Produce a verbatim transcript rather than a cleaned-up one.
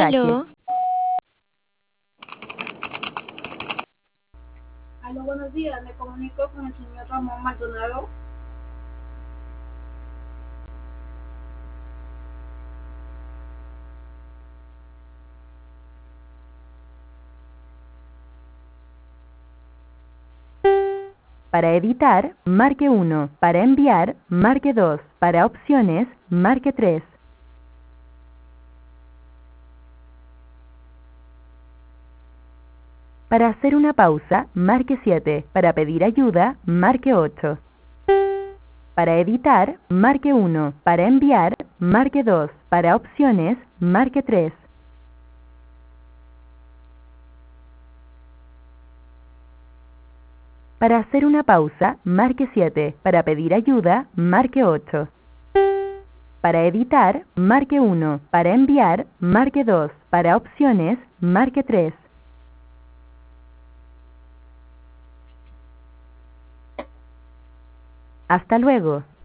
mensaje. Aló, Aló, buenos días. Me comunico con el señor Ramón Maldonado. Para editar, marque uno. Para enviar, marque dos. Para opciones, marque tres. Para hacer una pausa, marque siete. Para pedir ayuda, marque ocho. Para editar, marque uno. Para enviar, marque dos. Para opciones, marque tres. Para hacer una pausa, marque siete. Para pedir ayuda, marque ocho. Para editar, marque uno. Para enviar, marque dos. Para opciones, marque tres. Hasta luego.